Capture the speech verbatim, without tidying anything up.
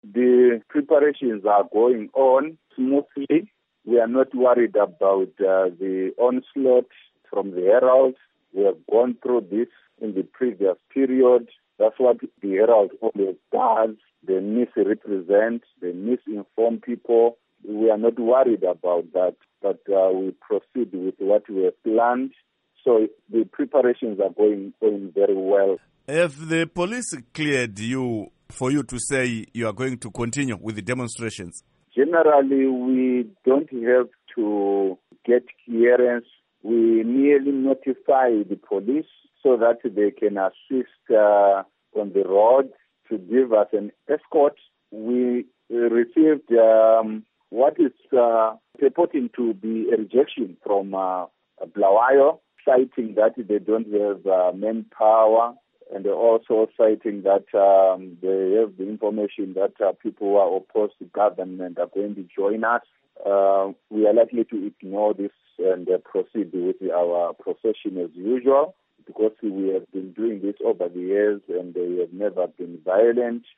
The preparations are going on smoothly. We are not worried about uh, the onslaught from the heralds. We have gone through this in the previous period. That's what the herald always does. They misrepresent, they misinform people. We are not worried about that, but uh, we proceed with what we have planned. So the preparations are going, going very well. Have the police cleared you for you to say you are going to continue with the demonstrations? Generally, we don't have to get clearance. We merely notify the police so that they can assist uh, on the road to give us an escort. We received um, what is uh, purporting to be a rejection from uh, Bulawayo, citing that they don't have uh, manpower, and also citing that um, they have the information that uh, people who are opposed to government are going to join us. Uh, we are likely to ignore this and uh, proceed with our procession as usual, because we have been doing this over the years and they have never been violent.